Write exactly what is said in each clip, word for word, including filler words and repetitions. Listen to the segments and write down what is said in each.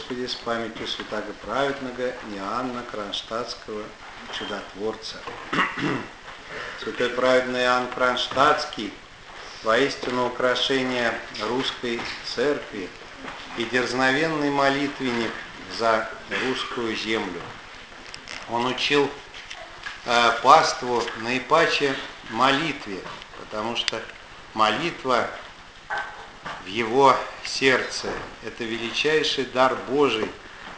Господи, с памятью святаго праведного Иоанна Кронштадтского, чудотворца. Святой праведный Иоанн Кронштадтский, воистину украшение русской церкви и дерзновенный молитвенник за русскую землю. Он учил э, паству наипаче молитве, потому что молитва в его сердце – это величайший дар Божий,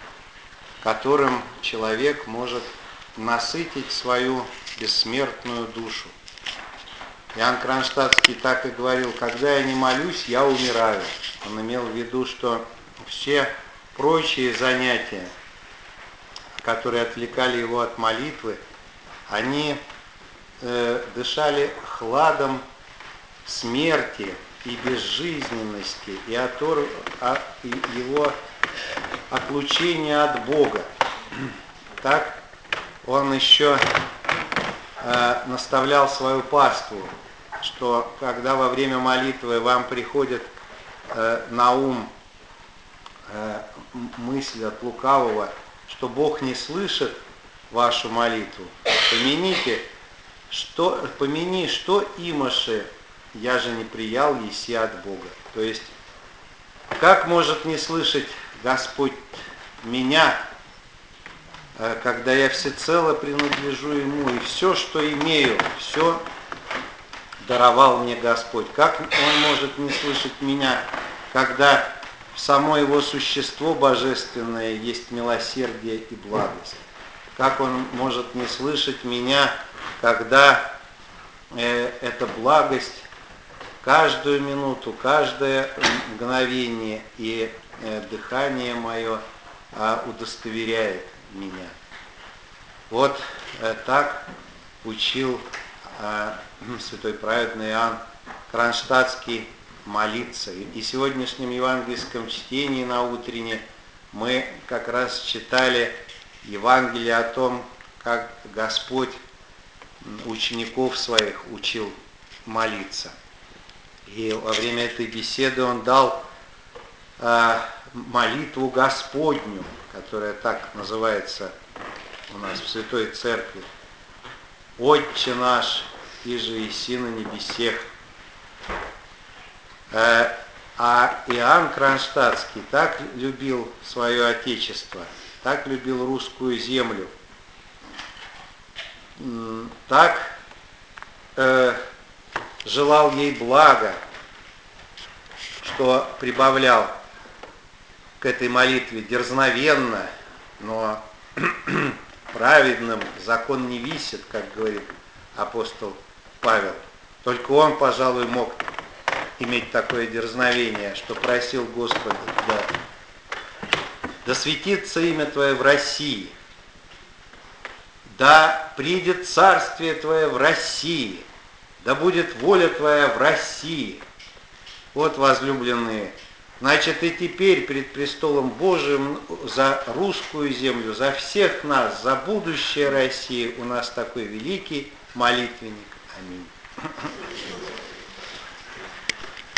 которым человек может насытить свою бессмертную душу. Иоанн Кронштадтский так и говорил: когда я не молюсь, я умираю. Он имел в виду, что все прочие занятия, которые отвлекали его от молитвы, они э, дышали хладом смерти и безжизненности, и, отор... а... и его отлучения от Бога. Так он еще э, наставлял свою паству, что когда во время молитвы вам приходит э, на ум э, мысль от лукавого, что Бог не слышит вашу молитву, помяните, что, помяни, что имаше, я же не приял еси от Бога. То есть, как может не слышать Господь меня, когда я всецело принадлежу Ему, и все, что имею, все даровал мне Господь. Как Он может не слышать меня, когда само Его существо божественное есть милосердие и благость? Как Он может не слышать меня, когда э, эта благость каждую минуту, каждое мгновение и э, дыхание мое э, удостоверяет меня? Вот э, так учил э, святой праведный Иоанн Кронштадтский молиться. И в сегодняшнем евангельском чтении на утренне мы как раз читали Евангелие о том, как Господь учеников своих учил молиться. И во время этой беседы Он дал э, молитву Господню, которая так называется у нас в Святой Церкви. «Отче наш, иже еси на небесех». Э, а Иоанн Кронштадтский так любил свое Отечество, так любил русскую землю, так э, желал ей блага, что прибавлял к этой молитве: дерзновенно, но праведным закон не висит, как говорит апостол Павел. Только он, пожалуй, мог иметь такое дерзновение, что просил Господа: да, да светится имя Твое в России, да придет царствие Твое в России, да будет воля Твоя в России. Вот, возлюбленные, значит, и теперь перед престолом Божиим за русскую землю, за всех нас, за будущее России у нас такой великий молитвенник. Аминь.